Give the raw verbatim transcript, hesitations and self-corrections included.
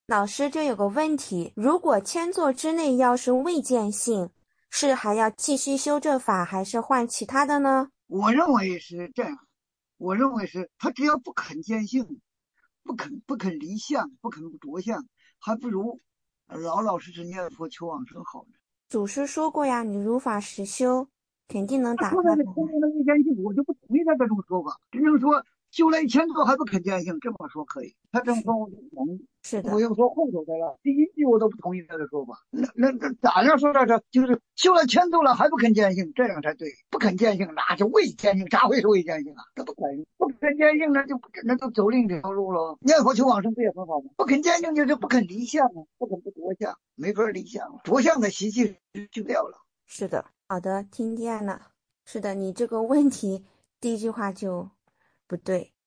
老师，这有个问题，如果千座之内要是未见性，是还要继续修正法，还是换其他的呢？ 我认为是这样，我认为是他只要不肯见性，不肯不肯离相，不肯着相，还不如老老实实念佛求往生好呢。 祖师说过呀，你如法实修，肯定能他打说的是空开的。 中的一见性，我就不同意他这种说法。真正说修了一千多还不肯见性，这么说可以。他这么是说我就不同意。 是的， 我又说后头的了，第一句我都不同意他的说法。那那那咋样说到这？就是修了千度了还不肯见性，这样才对。不肯见性那是未见性，咋会是未见性啊？这不可能，不肯见性那就那就走另一条路了。念佛求往生不也很好吗？不肯见性就是不肯离相啊，不肯不着相，没法离相，着相的习气就掉了。 是的。好的，听见了。是的，你这个问题第一句话就不对。